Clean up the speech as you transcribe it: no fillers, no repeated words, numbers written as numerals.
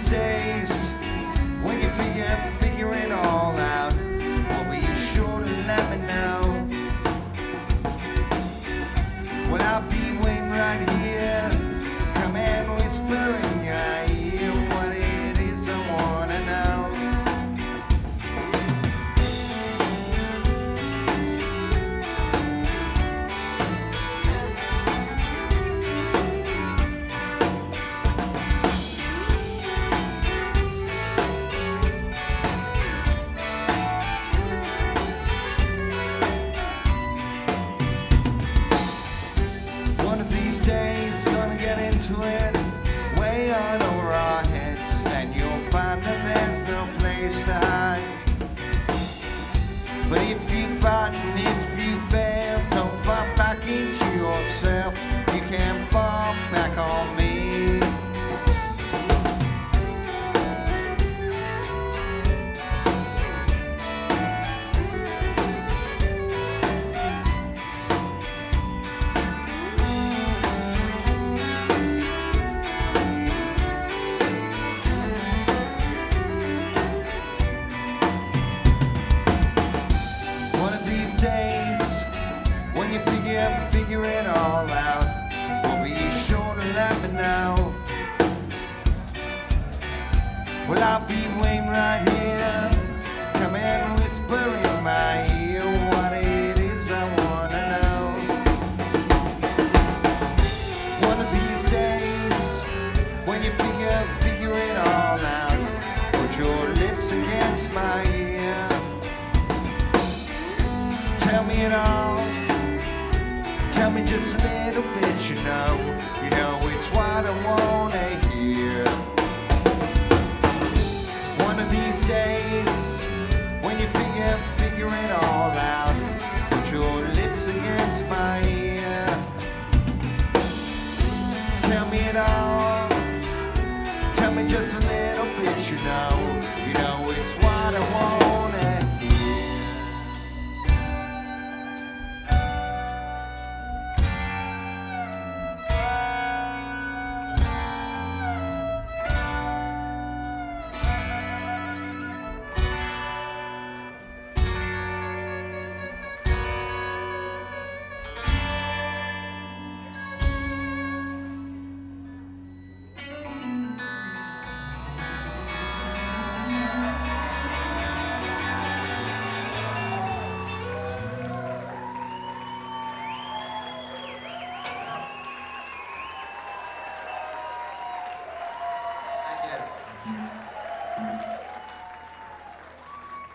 these days, when you figure it all out, well, be sure to let me know. Well, I'll be waiting right here, come and whisper in your ear what it is I wanna know. Days gonna get into it way on over our heads, and you'll find that there's no place to hide. But if you fight and if you fail, don't fall back into yourself. You can't fall back on me. Days when you figure it all out, well, be sure to let me know. Well, I'll be waiting right here, come and whisper in my ear what it is I wanna know. One of these days when you figure it all out, put your lips against my ear. Tell me it all, tell me just a little bit, you know it's what I wanna hear. One of these days, when you figure it all out, put your lips against my ear. Tell me it all, tell me just a little bit, you know it's what I want.